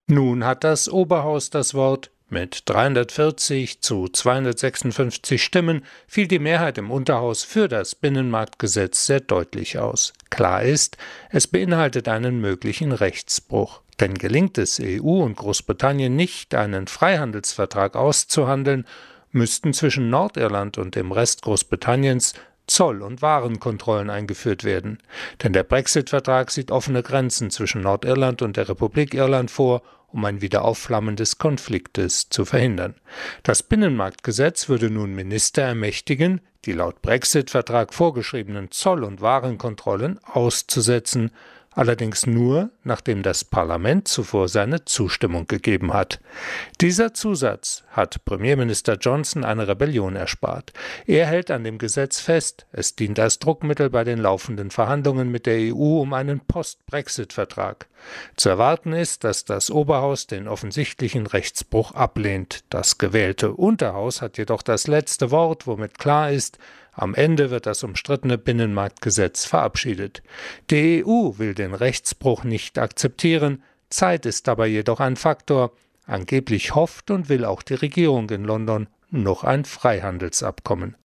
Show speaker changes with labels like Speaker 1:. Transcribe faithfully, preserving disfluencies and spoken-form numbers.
Speaker 1: Nun hat das Oberhaus das Wort. Mit dreihundertvierzig zu zweihundertsechsundfünfzig Stimmen fiel die Mehrheit im Unterhaus für das Binnenmarktgesetz sehr deutlich aus. Klar ist, es beinhaltet einen möglichen Rechtsbruch. Denn gelingt es E U und Großbritannien nicht, einen Freihandelsvertrag auszuhandeln, müssten zwischen Nordirland und dem Rest Großbritanniens Zoll- und Warenkontrollen eingeführt werden. Denn der Brexit-Vertrag sieht offene Grenzen zwischen Nordirland und der Republik Irland vor, um ein Wiederaufflammen des Konfliktes zu verhindern. Das Binnenmarktgesetz würde nun Minister ermächtigen, die laut Brexit-Vertrag vorgeschriebenen Zoll- und Warenkontrollen auszusetzen, allerdings nur, nachdem das Parlament zuvor seine Zustimmung gegeben hat. Dieser Zusatz hat Premierminister Johnson eine Rebellion erspart. Er hält an dem Gesetz fest, es dient als Druckmittel bei den laufenden Verhandlungen mit der E U um einen Post-Brexit-Vertrag. Zu erwarten ist, dass das Oberhaus den offensichtlichen Rechtsbruch ablehnt. Das gewählte Unterhaus hat jedoch das letzte Wort, womit klar ist, am Ende wird das umstrittene Binnenmarktgesetz verabschiedet. Die E U will den Rechtsbruch nicht akzeptieren, Zeit ist dabei jedoch ein Faktor. Angeblich hofft und will auch die Regierung in London noch ein Freihandelsabkommen.